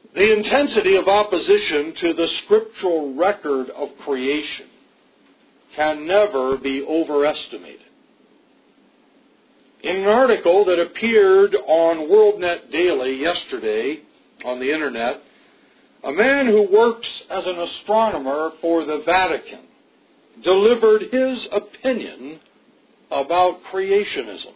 The intensity of opposition to the scriptural record of creation can never be overestimated. In an article that appeared on WorldNet Daily yesterday on the Internet, a man who works as an astronomer for the Vatican delivered his opinion about creationism.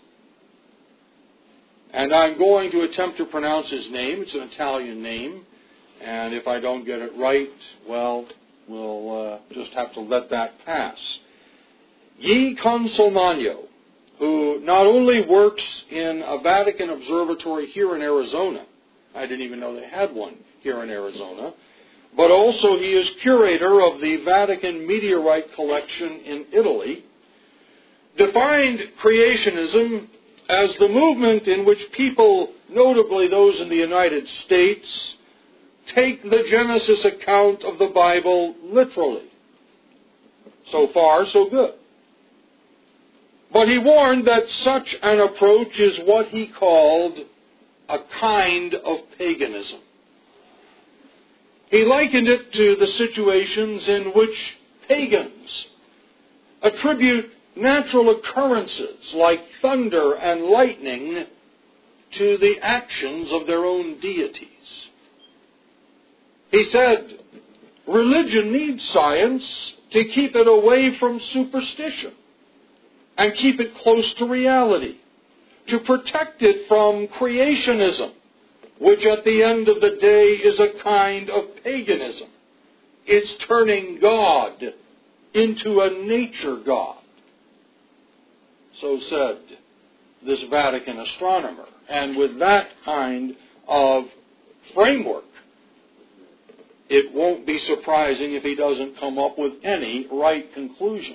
And I'm going to attempt to pronounce his name. It's an Italian name. And if I don't get it right, well, we'll just have to let that pass. Guy Consolmagno, who not only works in a Vatican observatory here in Arizona, I didn't even know they had one here in Arizona, but also he is curator of the Vatican Meteorite Collection in Italy, defined creationism as the movement in which people, notably those in the United States, take the Genesis account of the Bible literally. So far, so good. But he warned that such an approach is what he called a kind of paganism. He likened it to the situations in which pagans attribute natural occurrences like thunder and lightning to the actions of their own deities. He said, religion needs science to keep it away from superstition and keep it close to reality, to protect it from creationism, which at the end of the day is a kind of paganism. It's turning God into a nature god. So said this Vatican astronomer. And with that kind of framework, it won't be surprising if he doesn't come up with any right conclusions.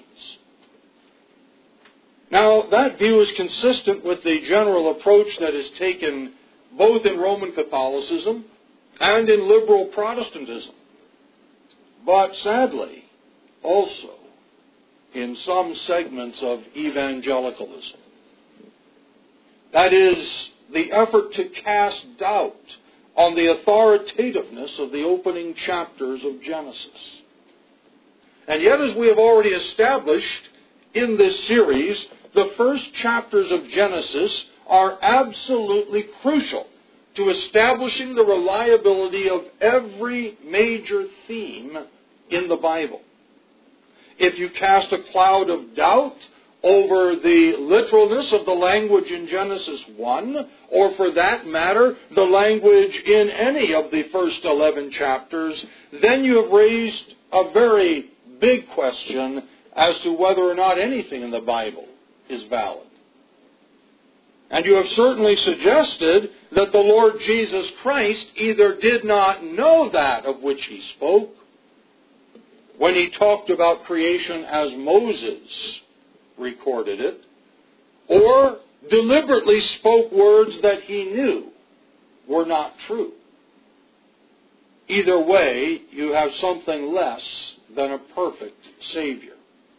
Now, that view is consistent with the general approach that is taken both in Roman Catholicism and in liberal Protestantism, but sadly, also in some segments of evangelicalism. That is, the effort to cast doubt on the authoritativeness of the opening chapters of Genesis. And yet, as we have already established in this series, the first chapters of Genesis are absolutely crucial to establishing the reliability of every major theme in the Bible. If you cast a cloud of doubt over the literalness of the language in Genesis 1, or for that matter, the language in any of the first 11 chapters, then you have raised a very big question as to whether or not anything in the Bible is valid. And you have certainly suggested that the Lord Jesus Christ either did not know that of which he spoke when he talked about creation as Moses recorded it, or deliberately spoke words that he knew were not true. Either way, you have something less than a perfect Savior.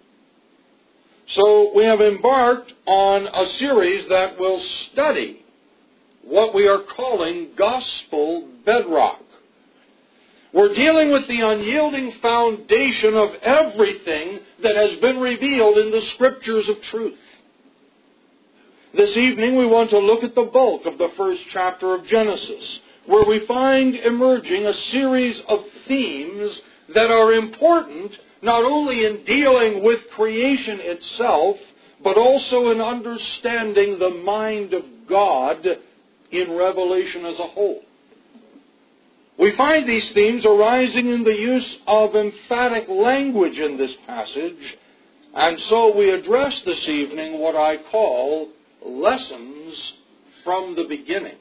So we have embarked on a series that will study what we are calling gospel bedrock. We're dealing with the unyielding foundation of everything that has been revealed in the Scriptures of truth. This evening we want to look at the bulk of the first chapter of Genesis, where we find emerging a series of themes that are important not only in dealing with creation itself, but also in understanding the mind of God in Revelation as a whole. We find these themes arising in the use of emphatic language in this passage, and so we address this evening what I call lessons from the beginning.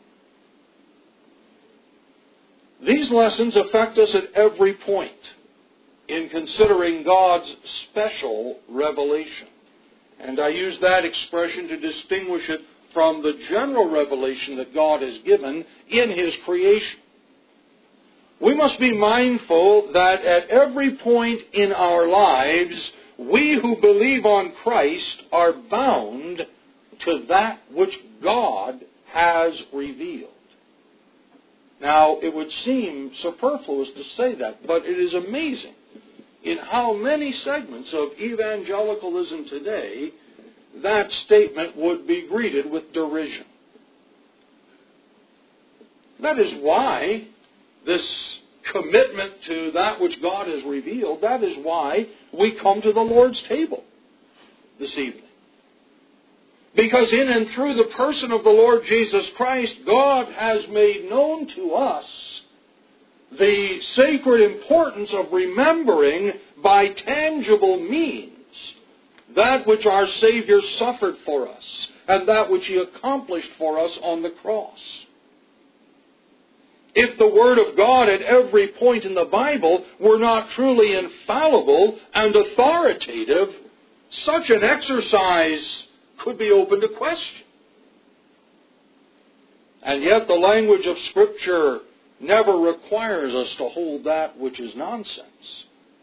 These lessons affect us at every point in considering God's special revelation. And I use that expression to distinguish it from the general revelation that God has given in His creation. We must be mindful that at every point in our lives, we who believe on Christ are bound to that which God has revealed. Now, it would seem superfluous to say that, but it is amazing in how many segments of evangelicalism today that statement would be greeted with derision. That is why this commitment to that which God has revealed, that is why we come to the Lord's table this evening. Because in and through the person of the Lord Jesus Christ, God has made known to us the sacred importance of remembering by tangible means that which our Savior suffered for us and that which He accomplished for us on the cross. If the Word of God at every point in the Bible were not truly infallible and authoritative, such an exercise could be open to question. And yet the language of Scripture never requires us to hold that which is nonsense.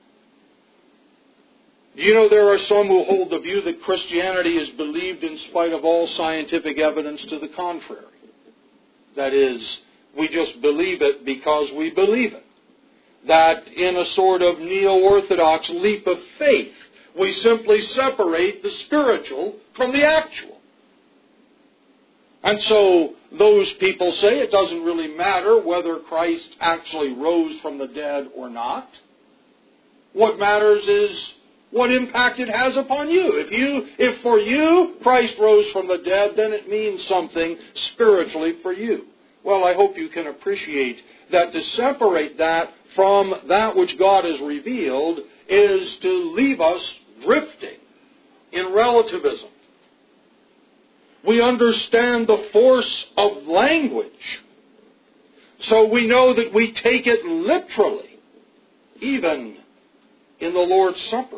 Do you know there are some who hold the view that Christianity is believed in spite of all scientific evidence to the contrary? That is, we just believe it because we believe it. That in a sort of neo-orthodox leap of faith, we simply separate the spiritual from the actual. And so those people say it doesn't really matter whether Christ actually rose from the dead or not. What matters is what impact it has upon you. If for you Christ rose from the dead, then it means something spiritually for you. Well, I hope you can appreciate that to separate that from that which God has revealed is to leave us drifting in relativism. We understand the force of language, so we know that we take it literally, even in the Lord's Supper.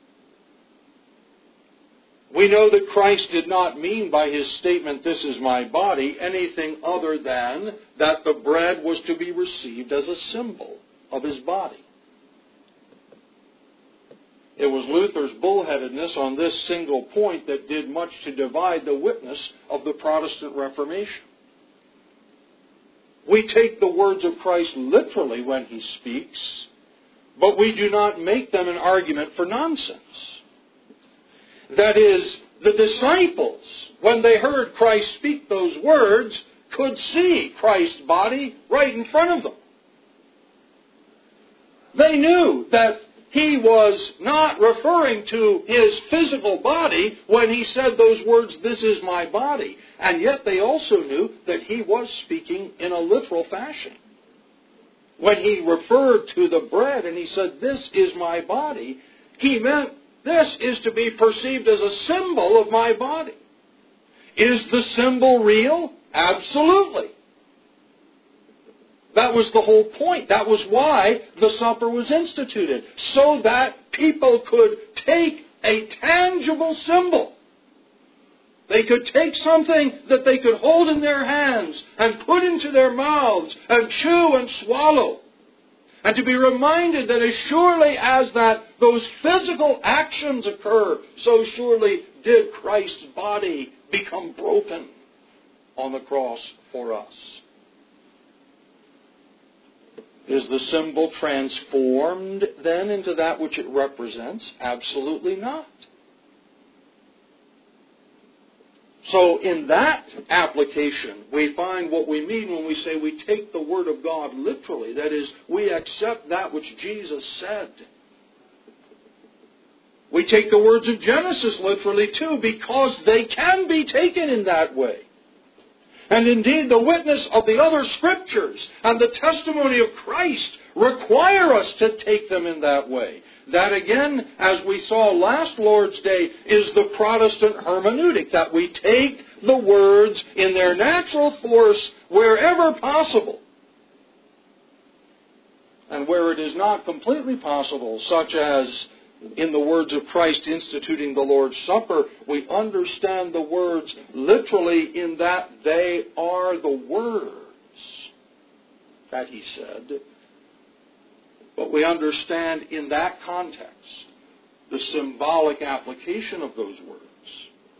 We know that Christ did not mean by His statement, "This is my body," anything other than that the bread was to be received as a symbol of His body. It was Luther's bullheadedness on this single point that did much to divide the witness of the Protestant Reformation. We take the words of Christ literally when He speaks, but we do not make them an argument for nonsense. That is, the disciples, when they heard Christ speak those words, could see Christ's body right in front of them. They knew that He was not referring to His physical body when He said those words, "This is my body." And yet they also knew that He was speaking in a literal fashion. When He referred to the bread and He said, "This is my body," He meant this is to be perceived as a symbol of my body. Is the symbol real? Absolutely. That was the whole point. That was why the supper was instituted. So that people could take a tangible symbol. They could take something that they could hold in their hands and put into their mouths and chew and swallow. And to be reminded that as surely as that those physical actions occur, so surely did Christ's body become broken on the cross for us. Is the symbol transformed then into that which it represents? Absolutely not. So in that application, we find what we mean when we say we take the Word of God literally. That is, we accept that which Jesus said. We take the words of Genesis literally too, because they can be taken in that way. And indeed, the witness of the other Scriptures and the testimony of Christ require us to take them in that way. That again, as we saw last Lord's Day, is the Protestant hermeneutic, that we take the words in their natural force wherever possible. And where it is not completely possible, such as in the words of Christ instituting the Lord's Supper, we understand the words literally in that they are the words that He said. But we understand in that context the symbolic application of those words.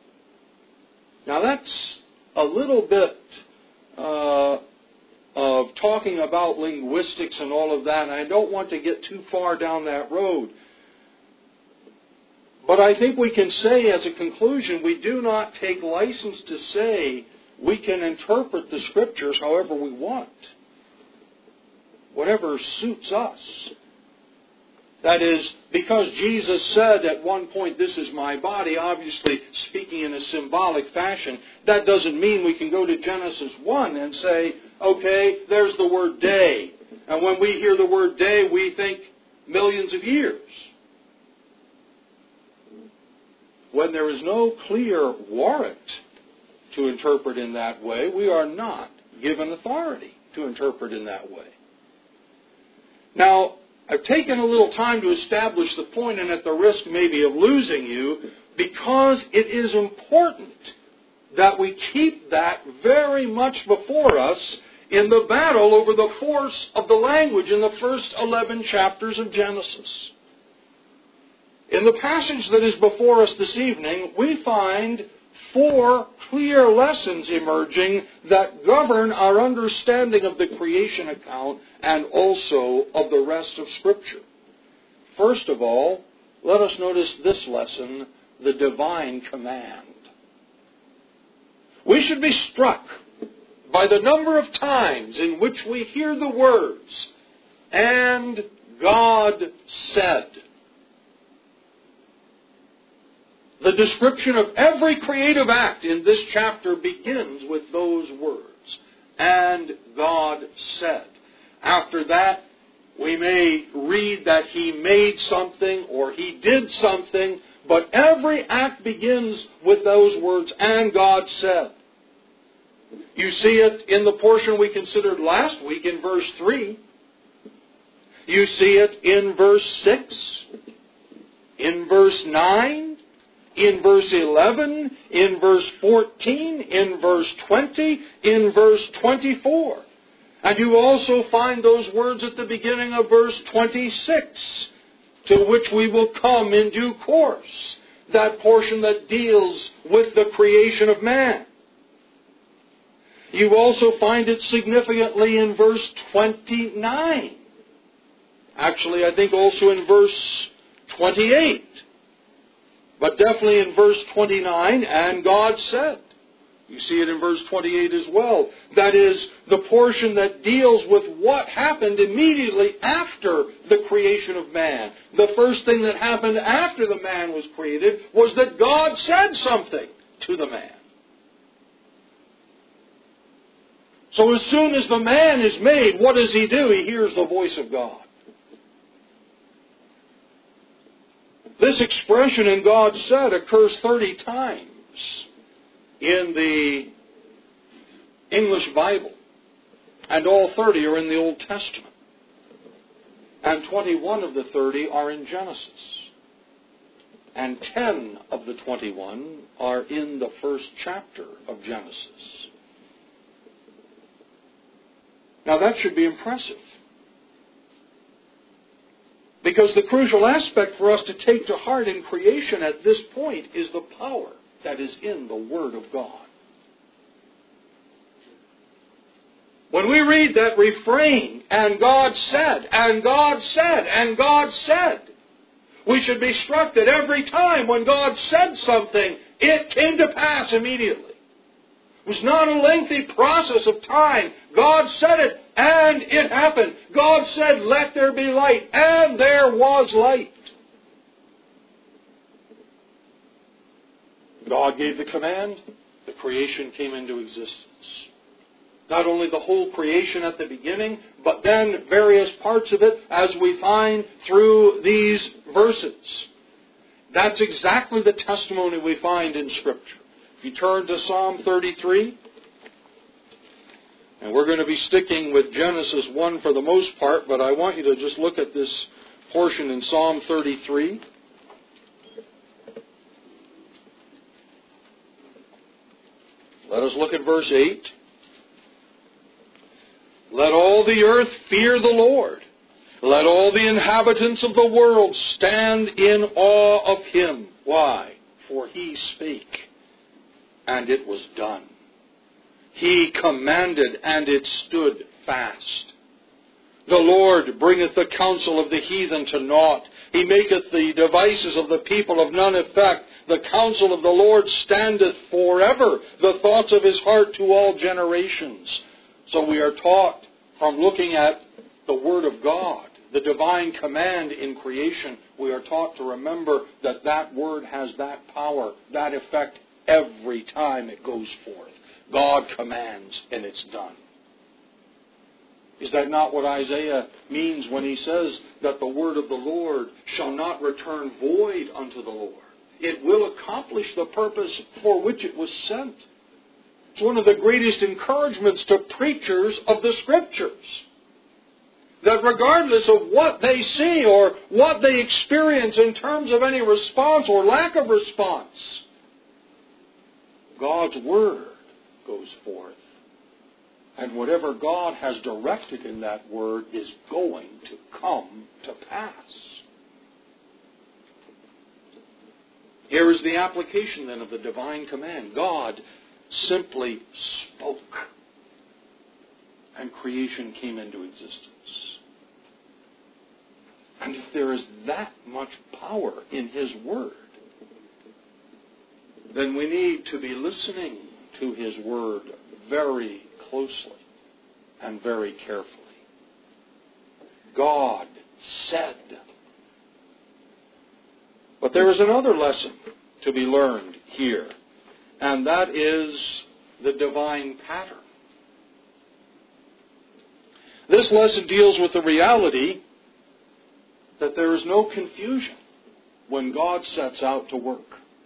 Now that's a little bit of talking about linguistics and all of that, and I don't want to get too far down that road. But I think we can say as a conclusion, we do not take license to say we can interpret the Scriptures however we want. Whatever suits us. That is, because Jesus said at one point, this is my body, obviously speaking in a symbolic fashion, that doesn't mean we can go to Genesis 1 and say, okay, there's the word day. And when we hear the word day, we think millions of years. When there is no clear warrant to interpret in that way, we are not given authority to interpret in that way. Now, I've taken a little time to establish the point, and at the risk maybe of losing you, because it is important that we keep that very much before us in the battle over the force of the language in the first 11 chapters of Genesis. In the passage that is before us this evening, we find 4 clear lessons emerging that govern our understanding of the creation account and also of the rest of Scripture. First of all, let us notice this lesson, the divine command. We should be struck by the number of times in which we hear the words, "And God said." The description of every creative act in this chapter begins with those words, "And God said." After that, we may read that He made something or He did something, but every act begins with those words, "And God said." You see it in the portion we considered last week in verse 3. You see it in verse 6, in verse 9, in verse 11, in verse 14, in verse 20, in verse 24. And you also find those words at the beginning of verse 26, to which we will come in due course. That portion that deals with the creation of man. You also find it significantly in verse 29. Actually, I think also in verse 28. But definitely in verse 29, "And God said." You see it in verse 28 as well. That is, the portion that deals with what happened immediately after the creation of man. The first thing that happened after the man was created was that God said something to the man. So as soon as the man is made, what does he do? He hears the voice of God. This expression "in God said" occurs 30 times in the English Bible. And all 30 are in the Old Testament. And 21 of the 30 are in Genesis. And 10 of the 21 are in the first chapter of Genesis. Now that should be impressive. Because the crucial aspect for us to take to heart in creation at this point is the power that is in the Word of God. When we read that refrain, "And God said, and God said, and God said," we should be struck that every time when God said something, it came to pass immediately. It was not a lengthy process of time. God said it, and it happened. God said, "Let there be light," and there was light. God gave the command, the creation came into existence. Not only the whole creation at the beginning, but then various parts of it as we find through these verses. That's exactly the testimony we find in Scripture. If you turn to Psalm 33, and we're going to be sticking with Genesis 1 for the most part, but I want you to just look at this portion in Psalm 33. Let us look at verse 8. "Let all the earth fear the Lord. Let all the inhabitants of the world stand in awe of Him." Why? "For He spake, and it was done. He commanded, and it stood fast. The Lord bringeth the counsel of the heathen to naught. He maketh the devices of the people of none effect. The counsel of the Lord standeth forever, the thoughts of his heart to all generations. So we are taught from looking at the Word of God, the divine command in creation, we are taught to remember that that Word has that power, that effect every time it goes forth. God commands and it's done. Is that not what Isaiah means when he says that the word of the Lord shall not return void unto the Lord? It will accomplish the purpose for which it was sent. It's one of the greatest encouragements to preachers of the Scriptures. That regardless of what they see or what they experience in terms of any response or lack of response, God's Word goes forth. And whatever God has directed in that Word is going to come to pass. Here is the application then of the divine command. God simply spoke, and creation came into existence. And if there is that much power in His Word, then we need to be listening to His Word very closely and very carefully. God said. But there is another lesson to be learned here, and that is the divine pattern. This lesson deals with the reality that there is no confusion when God sets out to work.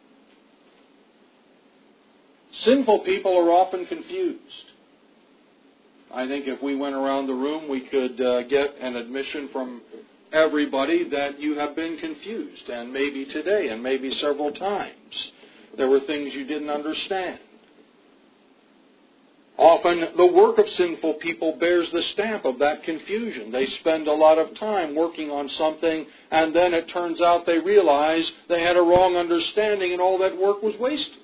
Sinful people are often confused. I think if we went around the room, we could get an admission from everybody that you have been confused, and maybe today, and maybe several times. There were things you didn't understand. Often the work of sinful people bears the stamp of that confusion. They spend a lot of time working on something, and then it turns out they realize they had a wrong understanding and all that work was wasted.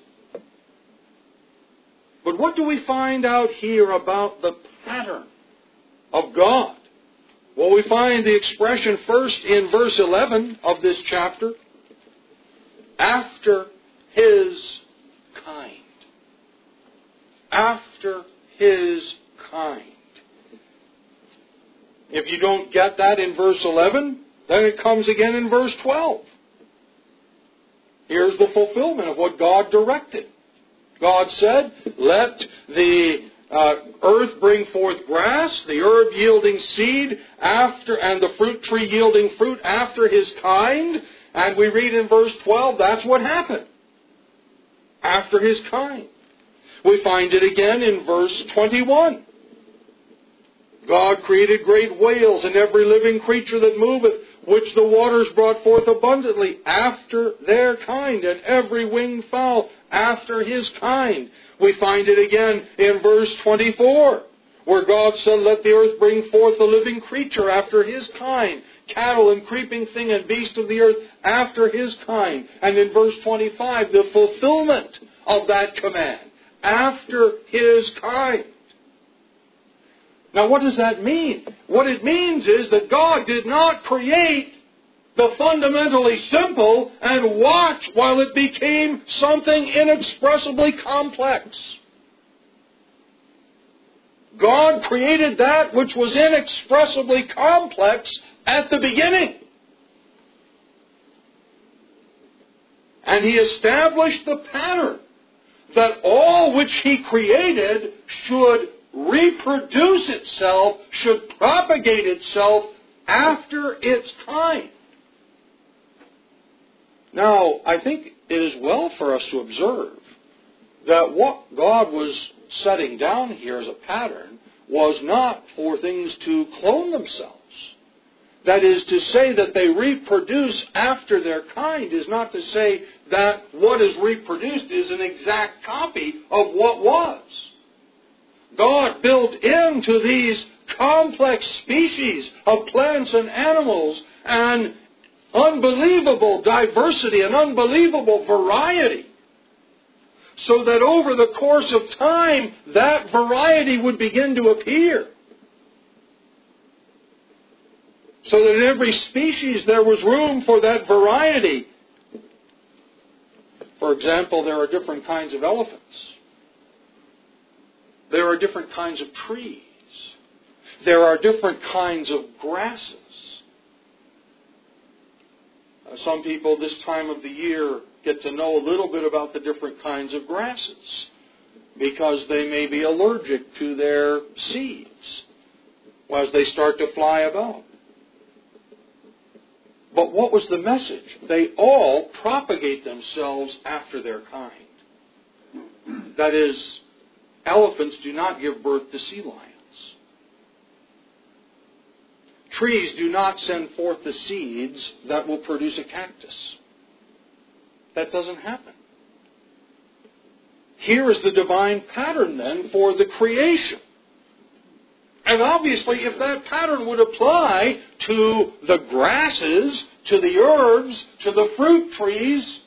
But what do we find out here about the pattern of God? Well, we find the expression first in verse 11 of this chapter, after His kind. After His kind. If you don't get that in verse 11, then it comes again in verse 12. Here's the fulfillment of what God directed. God said, let the earth bring forth grass, the herb yielding seed, and the fruit tree yielding fruit after his kind. And we read in verse 12, that's what happened. After his kind. We find it again in verse 21. God created great whales and every living creature that moveth, which the waters brought forth abundantly, after their kind, and every winged fowl after his kind. We find it again in verse 24, where God said, let the earth bring forth a living creature after his kind, cattle and creeping thing and beast of the earth after his kind. And in verse 25, the fulfillment of that command, after his kind. Now what does that mean? What it means is that God did not create the fundamentally simple and watch while it became something inexpressibly complex. God created that which was inexpressibly complex at the beginning. And He established the pattern that all which He created should reproduce itself, should propagate itself after its kind. Now, I think it is well for us to observe that what God was setting down here as a pattern was not for things to clone themselves. That is to say that they reproduce after their kind is not to say that what is reproduced is an exact copy of what was. God built into these complex species of plants and animals an unbelievable diversity and unbelievable variety, so that over the course of time that variety would begin to appear. so that in every species there was room for that variety. For example, there are different kinds of elephants. There are different kinds of trees. There are different kinds of grasses. Some people this time of the year get to know a little bit about the different kinds of grasses because they may be allergic to their seeds as they start to fly about. But what was the message? They all propagate themselves after their kind. That is, elephants do not give birth to sea lions. Trees do not send forth the seeds that will produce a cactus. That doesn't happen. Here is the divine pattern then for the creation. And obviously, if that pattern would apply to the grasses, to the herbs, to the fruit trees,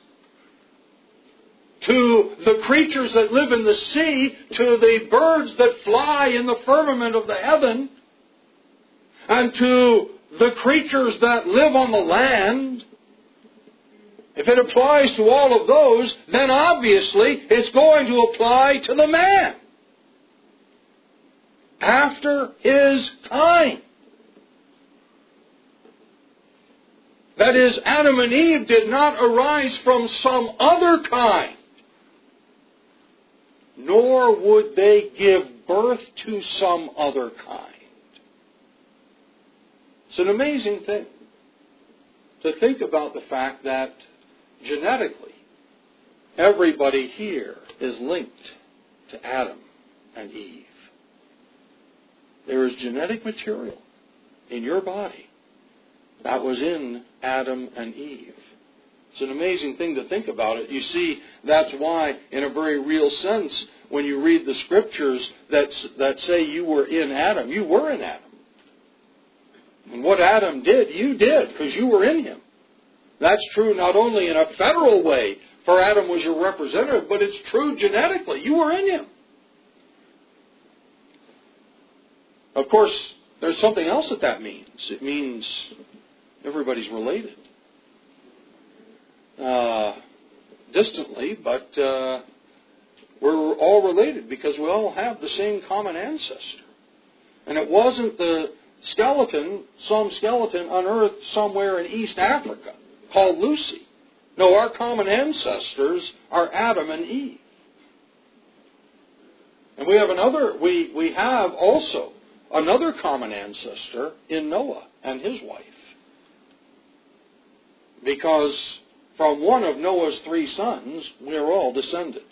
to the creatures that live in the sea, to the birds that fly in the firmament of the heaven, and to the creatures that live on the land, if it applies to all of those, then obviously it's going to apply to the man after his kind. That is, Adam and Eve did not arise from some other kind, nor would they give birth to some other kind. It's an amazing thing to think about the fact that genetically, everybody here is linked to Adam and Eve. There is genetic material in your body that was in Adam and Eve. It's an amazing thing to think about it. You see, that's why, in a very real sense, when you read the scriptures that say you were in Adam, you were in Adam. And what Adam did, you did, because you were in him. That's true not only in a federal way, for Adam was your representative, but it's true genetically. You were in him. Of course, there's something else that means. It means everybody's related. Distantly, but we're all related because we all have the same common ancestor. And it wasn't the skeleton, some skeleton unearthed somewhere in East Africa called Lucy. No, our common ancestors are Adam and Eve. And we have also another common ancestor in Noah and his wife. Because from one of Noah's 3 sons, we are all descended.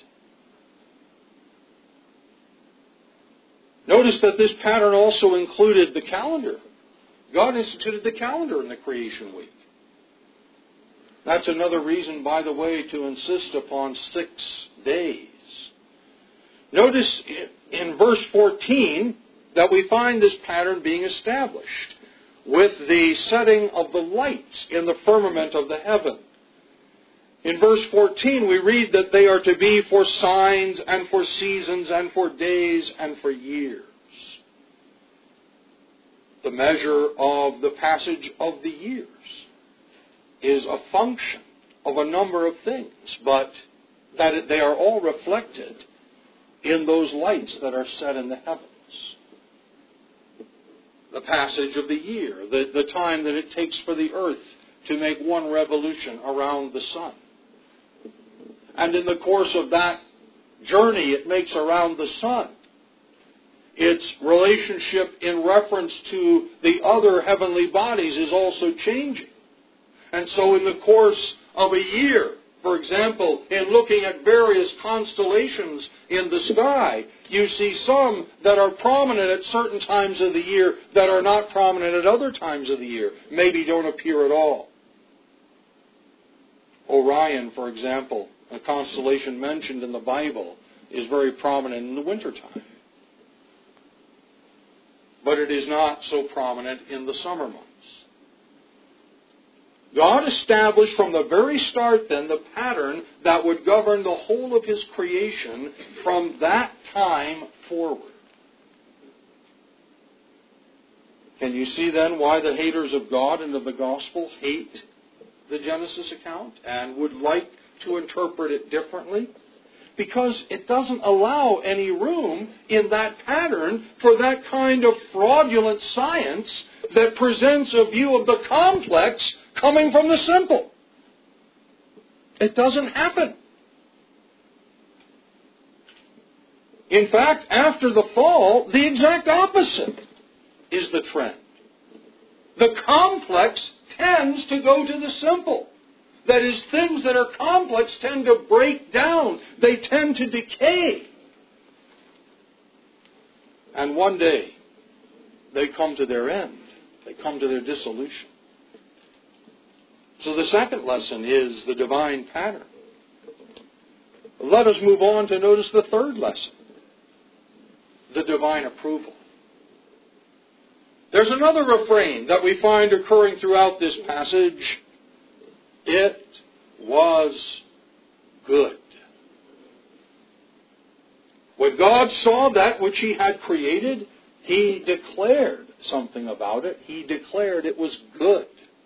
Notice that this pattern also included the calendar. God instituted the calendar in the creation week. That's another reason, by the way, to insist upon 6 days. Notice in verse 14 that we find this pattern being established with the setting of the lights in the firmament of the heaven. In verse 14 we read that they are to be for signs and for seasons and for days and for years. The measure of the passage of the years is a function of a number of things, but that they are all reflected in those lights that are set in the heavens. The passage of the year, the time that it takes for the earth to make one revolution around the sun. And in the course of that journey it makes around the sun, its relationship in reference to the other heavenly bodies is also changing. And so in the course of a year, for example, in looking at various constellations in the sky, you see some that are prominent at certain times of the year that are not prominent at other times of the year, maybe don't appear at all. Orion, for example, a constellation mentioned in the Bible, is very prominent in the wintertime. But it is not so prominent in the summer months. God established from the very start then the pattern that would govern the whole of His creation from that time forward. Can you see then why the haters of God and of the gospel hate the Genesis account and would like to interpret it differently? Because it doesn't allow any room in that pattern for that kind of fraudulent science that presents a view of the complex coming from the simple. It doesn't happen. In fact, after the fall, the exact opposite is the trend. The complex tends to go to the simple. That is, things that are complex tend to break down. They tend to decay. And one day, they come to their end. They come to their dissolution. So the second lesson is the divine pattern. Let us move on to notice the third lesson. The divine approval. There's another refrain that we find occurring throughout this passage. It was good. When God saw that which He had created, He declared something about it. He declared it was good.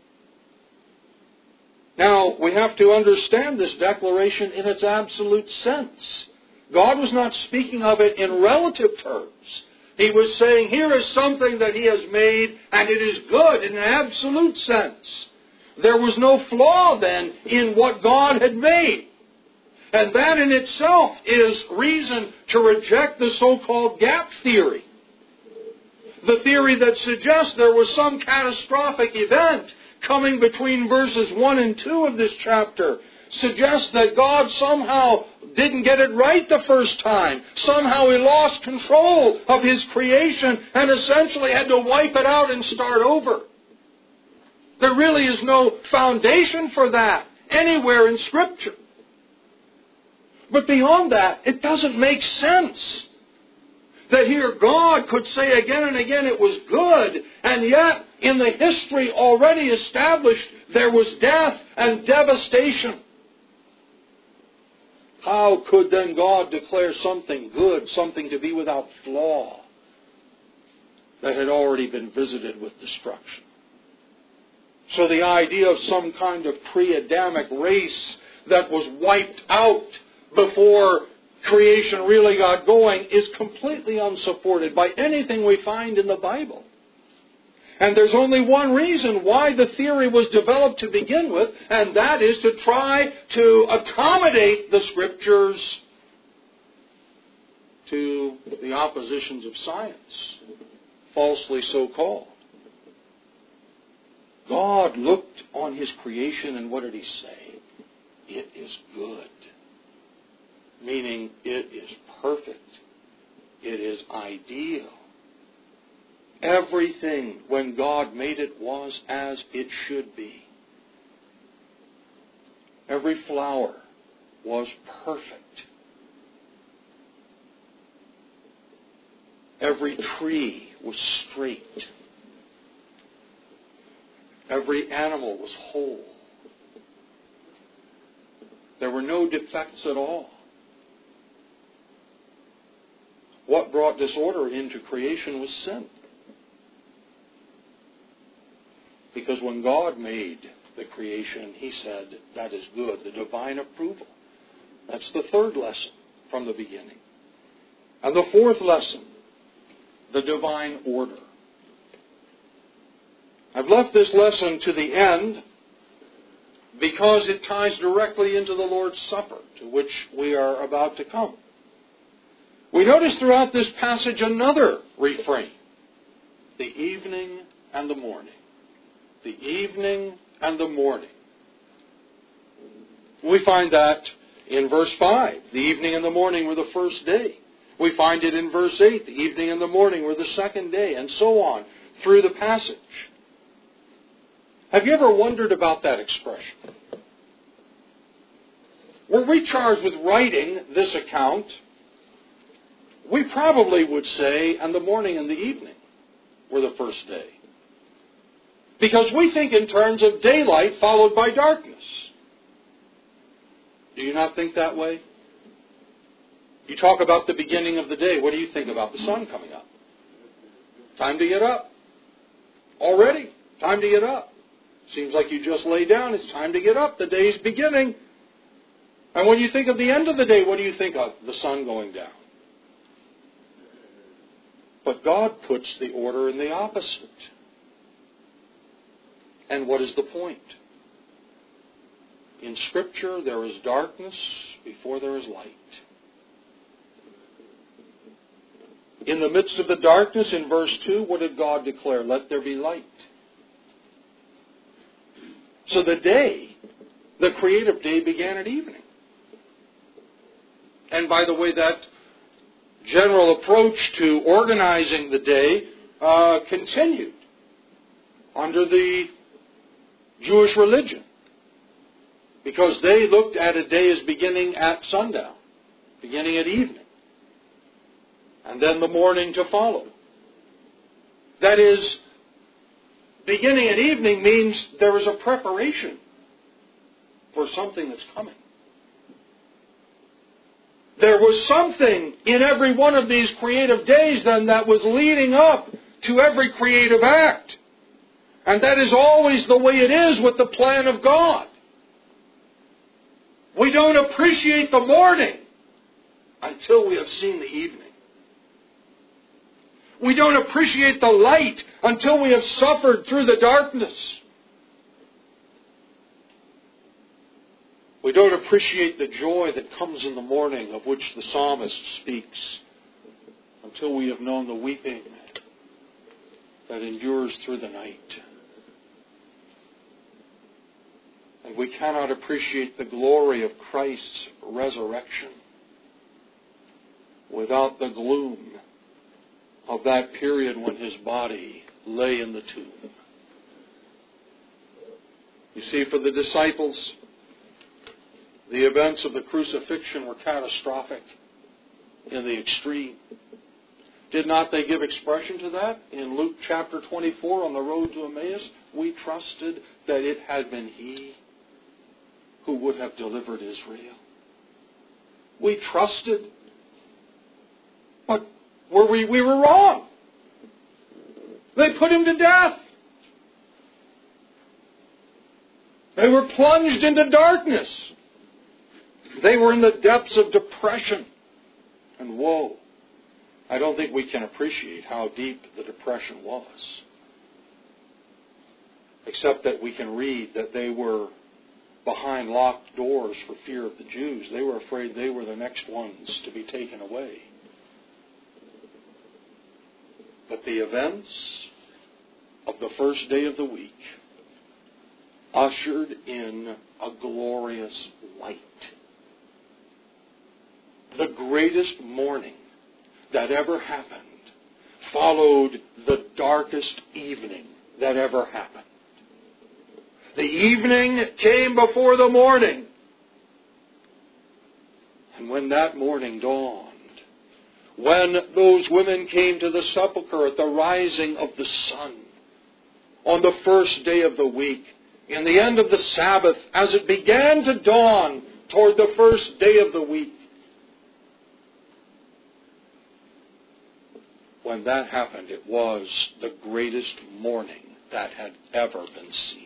Now, we have to understand this declaration in its absolute sense. God was not speaking of it in relative terms. He was saying, here is something that He has made, and it is good in an absolute sense. There was no flaw then in what God had made. And that in itself is reason to reject the so-called gap theory. The theory that suggests there was some catastrophic event coming between verses 1 and 2 of this chapter suggests that God somehow didn't get it right the first time. Somehow He lost control of His creation and essentially had to wipe it out and start over. There really is no foundation for that anywhere in Scripture. But beyond that, it doesn't make sense that here God could say again and again it was good, and yet in the history already established there was death and devastation. How could then God declare something good, something to be without flaw, that had already been visited with destruction? So the idea of some kind of pre-Adamic race that was wiped out before creation really got going is completely unsupported by anything we find in the Bible. And there's only one reason why the theory was developed to begin with, and that is to try to accommodate the Scriptures to the oppositions of science, falsely so called. God looked on His creation, and what did He say? It is good. Meaning, it is perfect. It is ideal. Everything, when God made it, was as it should be. Every flower was perfect. Every tree was straight. Every animal was whole. There were no defects at all. What brought disorder into creation was sin. Because when God made the creation, He said, that is good, the divine approval. That's the third lesson from the beginning. And the fourth lesson, the divine order. I've left this lesson to the end because it ties directly into the Lord's Supper, to which we are about to come. We notice throughout this passage another refrain. The evening and the morning. The evening and the morning. We find that in verse 5. The evening and the morning were the first day. We find it in verse 8. The evening and the morning were the second day, and so on through the passage. Have you ever wondered about that expression? Were we charged with writing this account, we probably would say, and the morning and the evening were the first day. Because we think in terms of daylight followed by darkness. Do you not think that way? You talk about the beginning of the day. What do you think about? The sun coming up. Time to get up. already. Time to get up. Seems like you just lay down. It's time to get up. The day's beginning. And when you think of the end of the day, what do you think of? The sun going down. But God puts the order in the opposite. And what is the point? In Scripture, there is darkness before there is light. In the midst of the darkness, in verse 2, what did God declare? Let there be light. So the day, the creative day, began at evening. And by the way, that general approach to organizing the day continued under the Jewish religion, because they looked at a day as beginning at sundown, beginning at evening, and then the morning to follow. That is, beginning at evening means there is a preparation for something that's coming. There was something in every one of these creative days then that was leading up to every creative act. And that is always the way it is with the plan of God. We don't appreciate the morning until we have seen the evening. We don't appreciate the light until we have suffered through the darkness. We don't appreciate the joy that comes in the morning, of which the psalmist speaks, until we have known the weeping that endures through the night. And we cannot appreciate the glory of Christ's resurrection without the gloom of that period when His body lay in the tomb. You see, for the disciples, the events of the crucifixion were catastrophic in the extreme. Did not they give expression to that? In Luke chapter 24 on the road to Emmaus, we trusted that it had been He who would have delivered Israel. We trusted, but we were wrong. They put Him to death. They were plunged into darkness. They were in the depths of depression and woe. I don't think we can appreciate how deep the depression was, except that we can read that they were behind locked doors for fear of the Jews. They were afraid they were the next ones to be taken away. But the events of the first day of the week ushered in a glorious light. The greatest morning that ever happened followed the darkest evening that ever happened. The evening came before the morning. And when that morning dawned, when those women came to the sepulchre at the rising of the sun, on the first day of the week, in the end of the Sabbath, as it began to dawn toward the first day of the week, when that happened, it was the greatest morning that had ever been seen.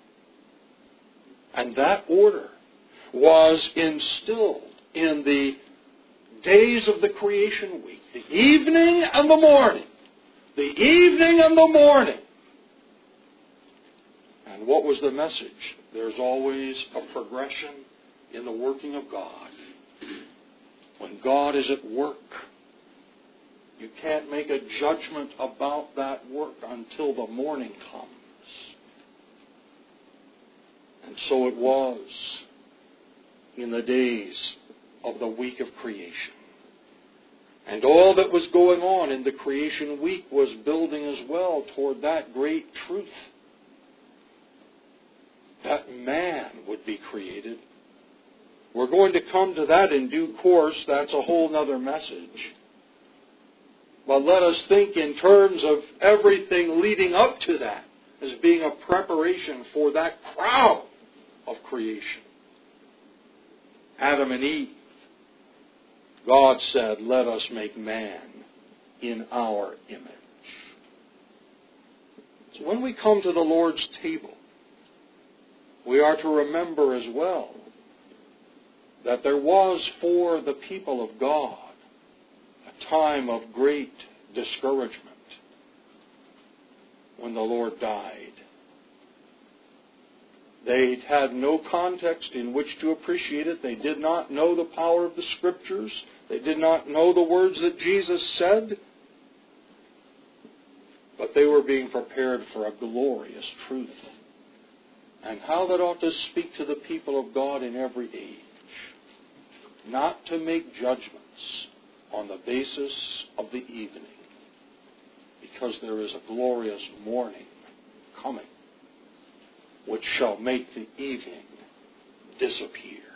And that order was instilled in the days of the creation week. The evening and the morning. The evening and the morning. And what was the message? There's always a progression in the working of God. When God is at work, you can't make a judgment about that work until the morning comes. And so it was in the days of the week of creation. And all that was going on in the creation week was building as well toward that great truth. That man would be created. We're going to come to that in due course. That's a whole other message. But let us think in terms of everything leading up to that as being a preparation for that crowd of creation. Adam and Eve. God said, let us make man in our image. So when we come to the Lord's table, we are to remember as well that there was for the people of God a time of great discouragement when the Lord died. They had no context in which to appreciate it. They did not know the power of the Scriptures. They did not know the words that Jesus said. But they were being prepared for a glorious truth. And how that ought to speak to the people of God in every age. Not to make judgments on the basis of the evening, because there is a glorious morning coming which shall make the evening disappear.